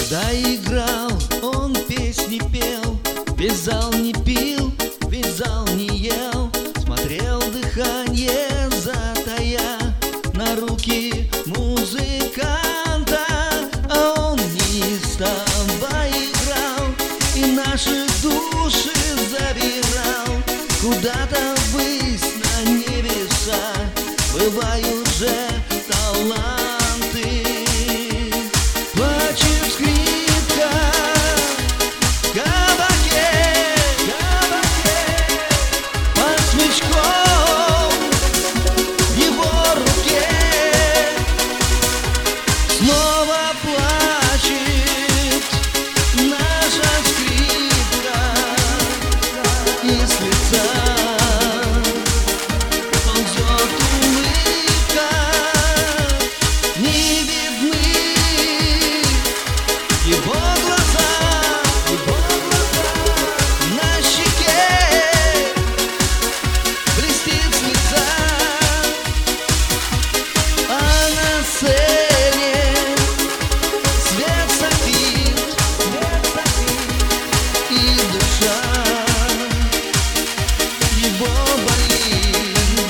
Когда играл, он песни пел, весь зал не пил, весь зал не ел, смотрел дыхание затая на руки музыканта, а он неистово играл и наши души забирал куда-то ввысь на небеса. Бывают же таланты. Плачет скрипка в кабаке, под смычком в его руке. Снова плачет наша скрипка, и с лица ползет улыбка. Не видны его глаза, на щеке блестит слеза, а на сцене свет сопит, и душа его болит,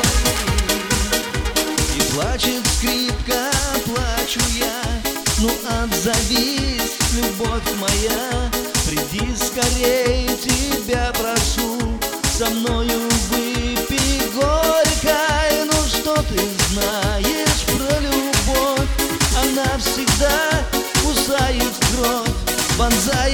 и плачет скрипка, плачу я. Ну отзовись, любовь моя, приди скорей, тебя прошу, со мною выпей горькой. Ну что ты знаешь про любовь? Она всегда кусает кровь, вонзает